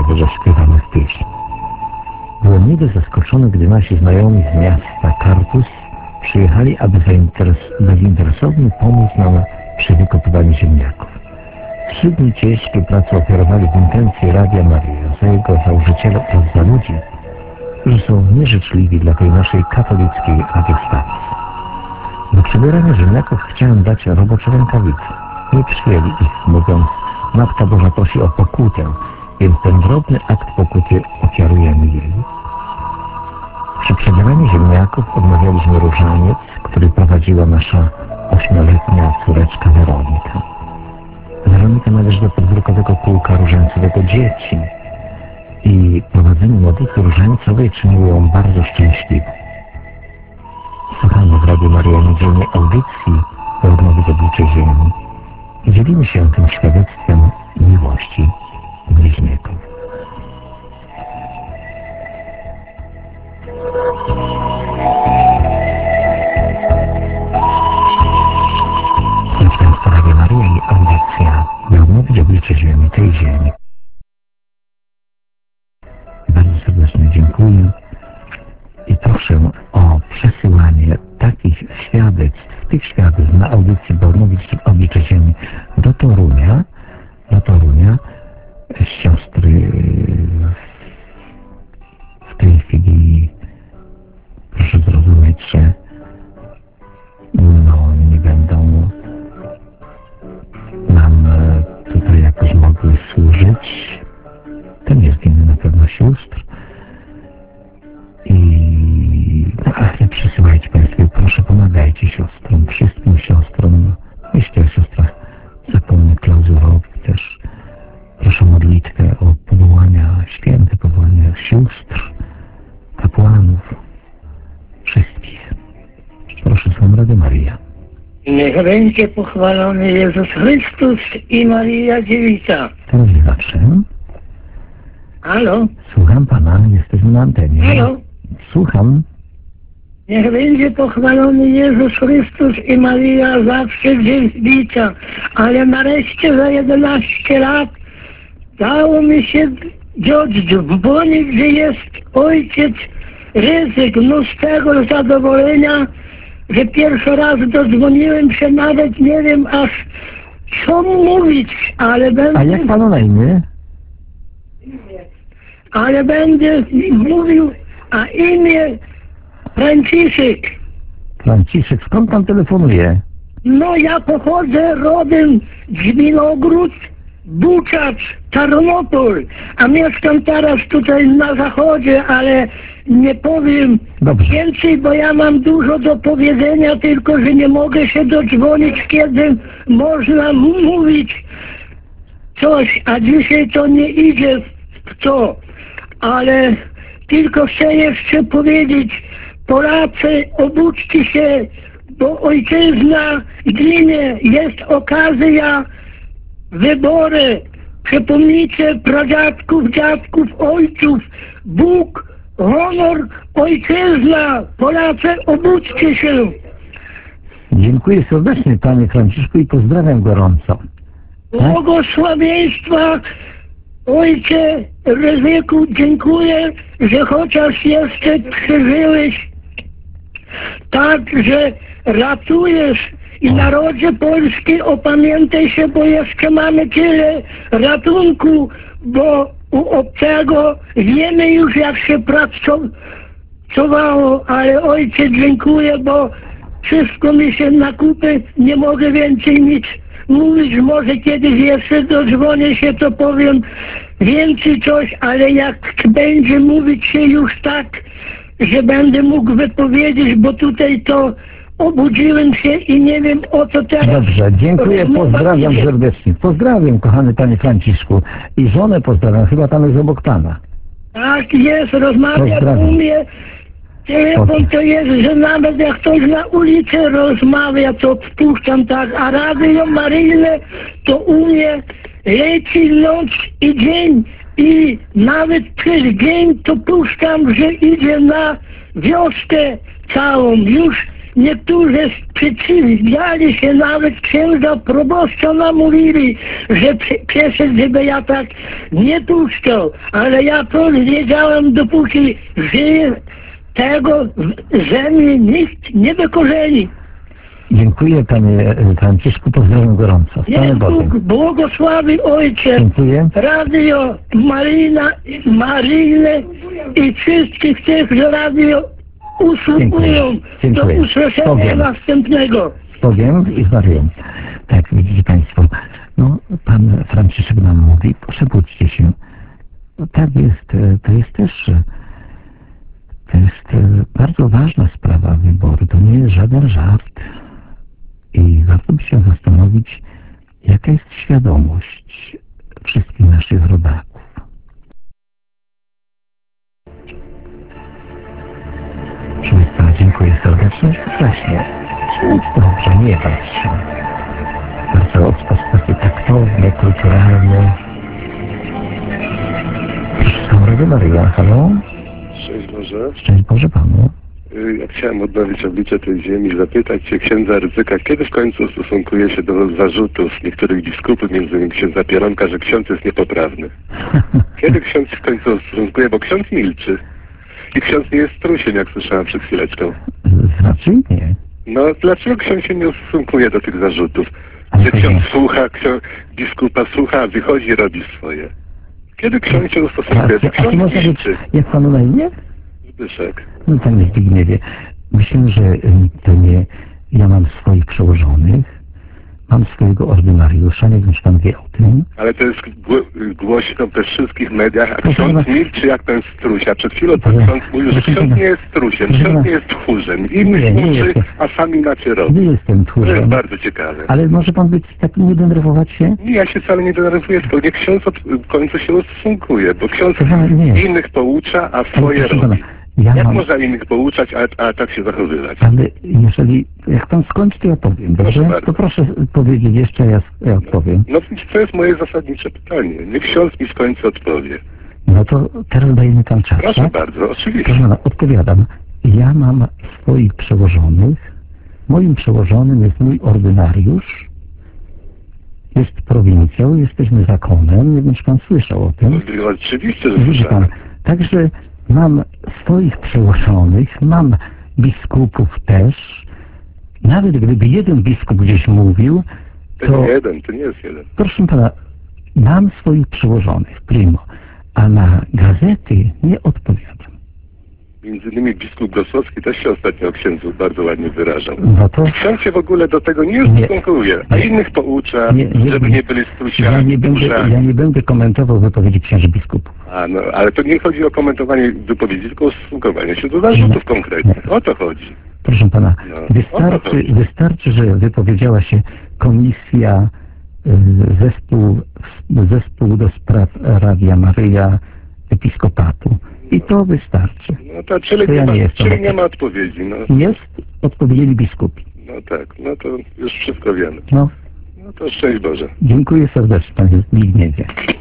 do zaśpiewanych pieśni. Byłem niby zaskoczony, gdy nasi znajomi z miasta Kartus przyjechali, aby bezinteresownie pomóc nam przy wykopywaniu ziemniaków. 3 dni ciężkiej pracy ofiarowali w intencji Radia Maryja, za jego założyciela oraz za ludzi, którzy są nieżyczliwi dla tej naszej katolickiej radiostacji. Do przebierania ziemniaków chciałem dać robocze rękawice. Nie przyjęli ich, mówiąc: Matka Boża prosi o pokutę, więc ten drobny akt pokuty ofiarujemy jej. Przy przebieraniu ziemniaków odmawialiśmy różaniec, który prowadziła nasza 8-letnia córeczka Weronika. Weronika należy do podwórkowego kółka różańcowego dzieci i prowadzenie modlitwy różańcowej czyniło ją bardzo szczęśliwą. Słuchamy w Radiu Maryja niedzielnej audycji o odnowie z obliczy ziemi i dzielimy się tym świadectwem miłości bliźniego. Proszę Państwa, Radio Maryja i audycja, by odnowić oblicze ziemi, tej ziemi. Bardzo serdecznie dziękuję i proszę o przesyłanie takich świadectw, tych świadectw na audycję, by odnowić oblicze ziemi do Torunia, siostry w tej chwili, proszę zrozumieć, że nie będą nam tutaj jakoś mogły służyć. To nie jest winny na pewno sióstr. Ale przysyłajcie Państwo, proszę, pomagajcie siostrom, wszystkim siostrom. Myślę o siostrach zakonnych Klauzurowi też. Proszę o modlitwę o powołania, święte powołania sióstr, kapłanów, wszystkich. Proszę, słucham Radio Maryja. Niech będzie pochwalony Jezus Chrystus i Maryja Dziewica. Teraz zawsze. Halo? Słucham Pana, jesteśmy na antenie. Halo? Słucham. Niech będzie pochwalony Jezus Chrystus i Maryja zawsze Dziewica. Ale nareszcie za 11 lat dało mi się dzwonić, że jest ojciec Ryzyk. No z tego zadowolenia, że pierwszy raz dodzwoniłem się, nawet nie wiem aż co mówić, ale będę... A jak Panu na imię? Ale będę mówił, a imię Franciszek. Franciszek, skąd Pan telefonuje? No ja pochodzę rodem z Winogród, Buczacz, Tarnopol, a mieszkam teraz tutaj na zachodzie, ale nie powiem więcej, bo ja mam dużo do powiedzenia, tylko że nie mogę się dodzwonić, kiedy można mówić coś, a dzisiaj to nie idzie w to, ale tylko chcę jeszcze powiedzieć: Polacy, obudźcie się, bo ojczyzna ginie, jest okazja, wybory, przypomnijcie pradziadków, dziadków, ojców, Bóg, honor, ojczyzna, Polacy, obudźcie się. Dziękuję serdecznie Panie Franciszku i pozdrawiam gorąco. Błogosławieństwa, Ojcze Ryzyku, dziękuję, że chociaż jeszcze przeżyłeś, tak, że ratujesz i narodzie polski, opamiętaj się, bo jeszcze mamy tyle ratunku, bo u obcego wiemy już, jak się pracowało, ale Ojcze dziękuję, bo wszystko mi się na kupy, nie mogę więcej nic mówić, może kiedyś jeszcze dodzwonię się, to powiem więcej coś, ale jak będzie mówić się już tak, że będę mógł wypowiedzieć, bo tutaj to obudziłem się i nie wiem, o co teraz... Dobrze, dziękuję, pozdrawiam serdecznie. Pozdrawiam, kochany Panie Franciszku. I żonę pozdrawiam, chyba tam jest obok Pana. Tak jest, rozmawia u mnie. Telefon to jest, że nawet jak ktoś na ulicy rozmawia, to wpuszczam tak, a Radio Maryjne to u mnie leci noc i dzień i nawet przez dzień to puszczam, że idzie na wioskę całą. Już niektórzy sprzeciwiali się, nawet księża proboszcza namówili, że piesek, żeby ja tak nie puszczał, ale ja powiedziałem, dopóki żyję, tego ze mnie nikt nie wykorzeni. Dziękuję panie Franciszku, pozdrawiam gorąco. Z Panem Niech Bogiem. Bóg błogosławi Ojcze, Dziękuję. Radio Maryjne i wszystkich tych, że radio usługują. Dziękuję. Do usłyszenia Bogiem. następnego. Z Bogiem i z Maryją. Tak, widzicie Państwo, no Pan Franciszek nam mówi, przebudźcie się. No, tak jest, to jest też bardzo ważna sprawa wyboru, to nie jest żaden żart. I warto by się zastanowić, jaka jest świadomość wszystkich naszych rodaków. Proszę Państwa, dziękuję serdecznie. Właśnie, nic dobrze, nie bać się. Bardzo w sposób taki taktowny, kulturalny. Proszę, Radio Maryja, halo? Szczęść Boże. Szczęść Boże Panu. Ja chciałem odnowić oblicze tej ziemi i zapytać się księdza Rydzyka, kiedy w końcu ustosunkuje się do zarzutów niektórych biskupów, między innymi księdza Pieronka, że ksiądz jest niepoprawny. Kiedy ksiądz w końcu ustosunkuje, bo ksiądz milczy. I ksiądz nie jest strusiem, jak słyszałem przed chwileczką. Raczej nie. No, dlaczego ksiądz się nie ustosunkuje do tych zarzutów? Ale Że to ksiądz nie. słucha, biskupa słucha, wychodzi i robi swoje. Kiedy ksiądz się ustosunkuje? Bo A ksiądz czy można być, milczy. jak Panu na imię? Zbyszek. No Panie Zbigniewie, myślę, że to nie... Ja mam swoich przełożonych, mam swojego ordynariusza, nie wiem, czy Pan wie o tym. Ale to jest głośno we wszystkich mediach, a Proszę ksiądz pana- milczy jak ten struś. A przed chwilą to Ale- ksiądz mówił, że proszę ksiądz pana- nie jest strusiem, proszę ksiądz pana- nie jest tchórzem. Innych Nie, nie uczy, jestem. a sami inaczej robi. Nie jestem To jest tchórzem, bardzo ciekawe. ale może Pan być taki, nie denerwować się? Nie, ja się wcale nie denerwuję, tylko niech ksiądz w końcu się ustosunkuje, bo ksiądz Proszę pana, nie. innych poucza, a Ale swoje proszę robi. pana, ja Jak mam... można innych pouczać, a tak się zachowywać? Ale jeżeli... Jak Pan skończy, to ja powiem, Proszę dobrze? bardzo. To proszę powiedzieć jeszcze, ja odpowiem. No to jest moje zasadnicze pytanie. Niech ksiądz mi w końcu odpowie. No to teraz dajemy Pan czas, Proszę tak? bardzo, oczywiście. Proszę pana, odpowiadam. Ja mam swoich przełożonych. Moim przełożonym jest mój ordynariusz. Jest prowincją, jesteśmy zakonem. Nie wiem, czy Pan słyszał o tym. No, oczywiście, że Widzi Pan. słyszałem. Także mam swoich przełożonych, mam biskupów też. Nawet gdyby jeden biskup gdzieś mówił, To to nie jeden, to nie jest jeden. proszę pana, mam swoich przełożonych, primo, a na gazety nie odpowiadam. Między innymi biskup Gosłowski też się ostatnio o księdzu bardzo ładnie wyrażał. No to Ksiądz się w ogóle do tego nie Nie. ustosunkuje, a Nie. innych poucza, żeby nie byli ja strusiami, tchórzami. nie będę komentował wypowiedzi księży biskupów. A no, ale to nie chodzi o komentowanie wypowiedzi, tylko o stosunkowanie się do zarzutów konkretnych. O to chodzi. Proszę pana, No, o to chodzi. wystarczy, że wypowiedziała się komisja, zespół do spraw Radia Maryja Episkopatu. I to wystarczy. No to czyli, To ja nie jestem. czyli nie ma odpowiedzi. No, Jest, odpowiedzieli biskupi. no tak, no to już wszystko wiemy. No, No to szczęść Boże. dziękuję serdecznie, panie Zbigniewie.